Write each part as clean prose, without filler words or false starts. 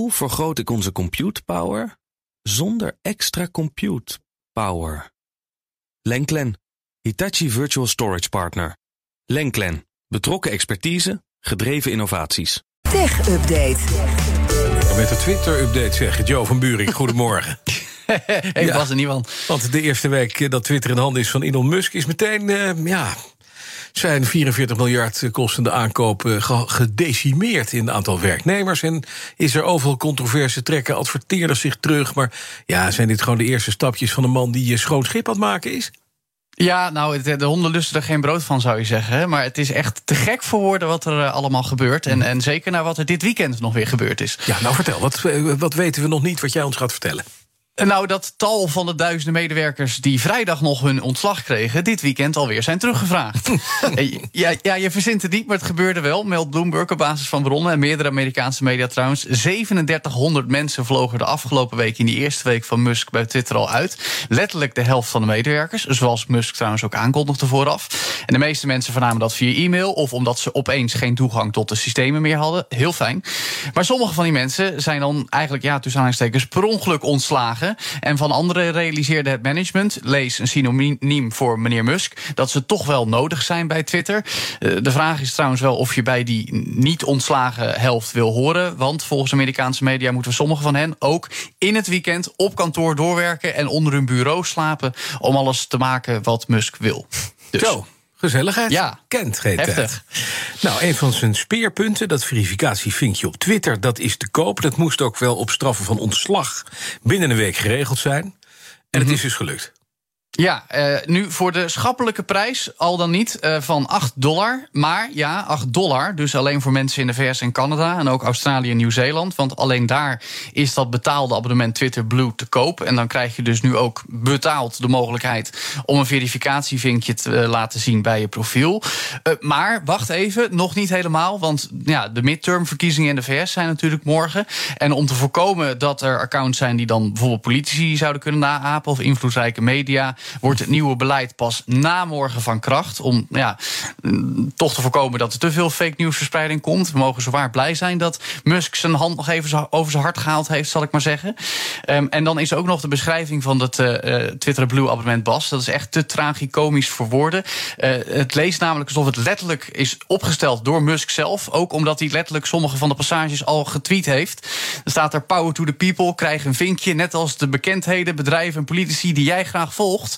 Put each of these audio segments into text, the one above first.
Hoe vergroot ik onze compute power zonder extra compute power? Lenklen, Hitachi Virtual Storage Partner. Lenklen, betrokken expertise, gedreven innovaties. Tech Update. Met de Twitter-update zeg Joe van Buurik. Goedemorgen. Ik was er niet van. Want de eerste week dat Twitter in handen is van Elon Musk is meteen zijn 44 miljard kostende aankoop gedecimeerd in het aantal werknemers. En is er overal controverse, trekken adverteerders zich terug. Maar ja, zijn dit gewoon de eerste stapjes van een man die schoon schip aan het maken is? Ja, nou, de honden lusten er geen brood van, zou je zeggen. Hè? Maar het is echt te gek voor woorden wat er allemaal gebeurt. En zeker naar wat er dit weekend nog weer gebeurd is. Ja, nou vertel, wat weten we nog niet wat jij ons gaat vertellen? Nou, dat tal van de duizenden medewerkers die vrijdag nog hun ontslag kregen, dit weekend alweer zijn teruggevraagd. Ja, je verzint het niet, maar het gebeurde wel, meldt Bloomberg op basis van bronnen en meerdere Amerikaanse media trouwens. 3700 mensen vlogen de afgelopen week in die eerste week van Musk bij Twitter al uit. Letterlijk de helft van de medewerkers, zoals Musk trouwens ook aankondigde vooraf. En de meeste mensen vernamen dat via e-mail of omdat ze opeens geen toegang tot de systemen meer hadden. Heel fijn. Maar sommige van die mensen zijn dan eigenlijk, tussen aanhalingstekens, per ongeluk ontslagen. En van anderen realiseerde het management, lees een synoniem voor meneer Musk, dat ze toch wel nodig zijn bij Twitter. De vraag is trouwens wel of je bij die niet ontslagen helft wil horen. Want volgens Amerikaanse media moeten sommigen van hen ook in het weekend op kantoor doorwerken en onder hun bureau slapen om alles te maken wat Musk wil. Dus. Zo. Gezelligheid. Ja, kent geen heftig. tijd. Nou, een van zijn speerpunten, dat verificatievinkje op Twitter, dat is te koop. Dat moest ook wel op straffen van ontslag binnen een week geregeld zijn. En het is dus gelukt. Ja, nu voor de schappelijke prijs, al dan niet, van $8. Maar ja, $8, dus alleen voor mensen in de VS en Canada en ook Australië en Nieuw-Zeeland. Want alleen daar is dat betaalde abonnement Twitter Blue te koop. En dan krijg je dus nu ook betaald de mogelijkheid om een verificatievinkje te laten zien bij je profiel. Maar wacht even, nog niet helemaal, want de midtermverkiezingen in de VS zijn natuurlijk morgen. En om te voorkomen dat er accounts zijn die dan bijvoorbeeld politici zouden kunnen naapen of invloedrijke media, wordt het nieuwe beleid pas na morgen van kracht. Om toch te voorkomen dat er te veel fake nieuwsverspreiding komt. We mogen zowaar blij zijn dat Musk zijn hand nog even over zijn hart gehaald heeft, zal ik maar zeggen. En dan is er ook nog de beschrijving van het Twitter Blue abonnement Bas. Dat is echt te tragicomisch voor woorden. Het leest namelijk alsof het letterlijk is opgesteld door Musk zelf. Ook omdat hij letterlijk sommige van de passages al getweet heeft. Er staat er: power to the people, krijg een vinkje, net als de bekendheden, bedrijven en politici die jij graag volgt.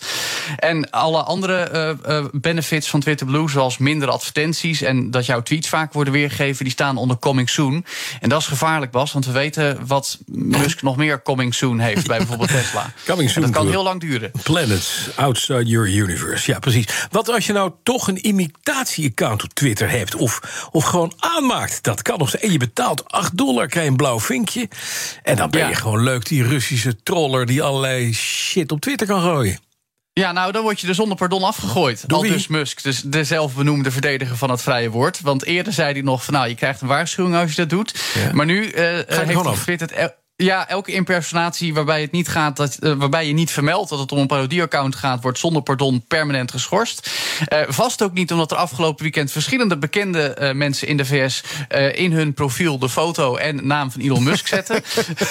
En alle andere benefits van Twitter Blue, zoals minder advertenties en dat jouw tweets vaak worden weergegeven, die staan onder coming soon. En dat is gevaarlijk, Bas, want we weten wat Musk nog meer coming soon heeft bij bijvoorbeeld Tesla. Coming soon. En dat kan heel lang duren. Planets outside your universe. Ja, precies. Wat als je nou toch een imitatie-account op Twitter hebt of gewoon aanmaakt? Dat kan nog. En je betaalt $8, krijg je een blauw vinkje. En dan ben je gewoon leuk, die Russische troller die allerlei shit op Twitter kan gooien. Ja, nou, dan word je er zonder pardon afgegooid. Aldus Musk, dus de zelfbenoemde verdediger van het vrije woord. Want eerder zei hij nog van, je krijgt een waarschuwing als je dat doet. Ja. Maar nu heeft hij getwitterd, elke impersonatie waarbij het niet gaat, waarbij je niet vermeldt dat het om een parodie-account gaat, wordt zonder pardon permanent geschorst. Vast ook niet omdat er afgelopen weekend verschillende bekende mensen in de VS in hun profiel de foto en naam van Elon Musk zetten.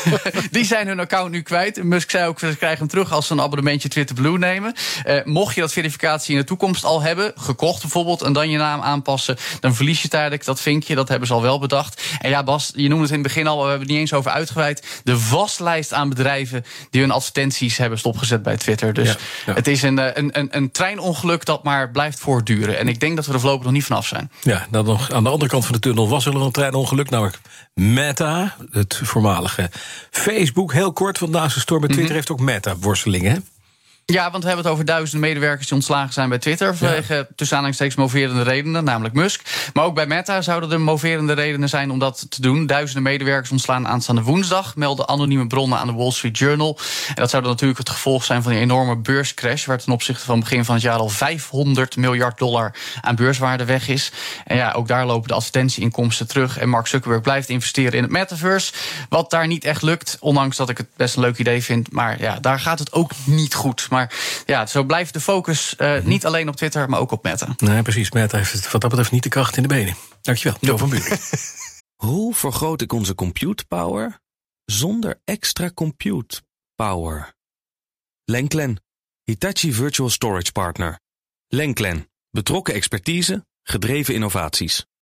Die zijn hun account nu kwijt. Musk zei ook, ze krijgen hem terug als ze een abonnementje Twitter Blue nemen. Mocht je dat verificatie in de toekomst al hebben, gekocht bijvoorbeeld, en dan je naam aanpassen, dan verlies je tijdelijk dat vinkje. Dat hebben ze al wel bedacht. En ja, Bas, je noemde het in het begin al, we hebben het niet eens over uitgeweid. De waslijst aan bedrijven die hun advertenties hebben stopgezet bij Twitter. Dus het is een treinongeluk dat maar blijft voortduren. En ik denk dat we er voorlopig nog niet vanaf zijn. Ja, dan nog aan de andere kant van de tunnel was er nog een treinongeluk. Namelijk Meta, het voormalige Facebook. Heel kort, want naast de storm bij Twitter heeft ook Meta worstelingen, hè? Ja, want we hebben het over duizenden medewerkers die ontslagen zijn bij Twitter vanwege tussen aanhalingstekens moverende redenen, namelijk Musk. Maar ook bij Meta zouden er moverende redenen zijn om dat te doen. Duizenden medewerkers ontslaan aanstaande woensdag, melden anonieme bronnen aan de Wall Street Journal. En dat zou dan natuurlijk het gevolg zijn van die enorme beurscrash, waar ten opzichte van het begin van het jaar al $500 miljard aan beurswaarde weg is. En ja, ook daar lopen de advertentieinkomsten terug. En Mark Zuckerberg blijft investeren in het metaverse, wat daar niet echt lukt, ondanks dat ik het best een leuk idee vind. Maar ja, daar gaat het ook niet goed. Maar ja, zo blijft de focus niet alleen op Twitter, maar ook op Meta. Nee, precies. Meta heeft wat dat betreft niet de kracht in de benen. Dankjewel. Joe van Buurik. Hoe vergroot ik onze compute power zonder extra compute power. Lenklen, Hitachi Virtual Storage Partner. Lenklen, betrokken expertise, gedreven innovaties.